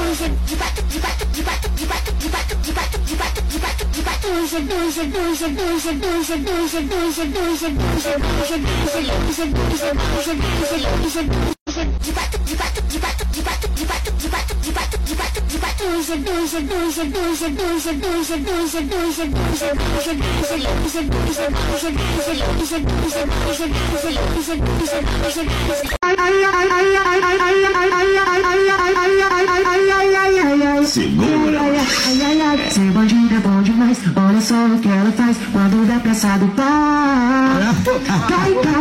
Ser bandido é bom demais. Olha só o que ela faz quando dá pra saducar. Cai, cai.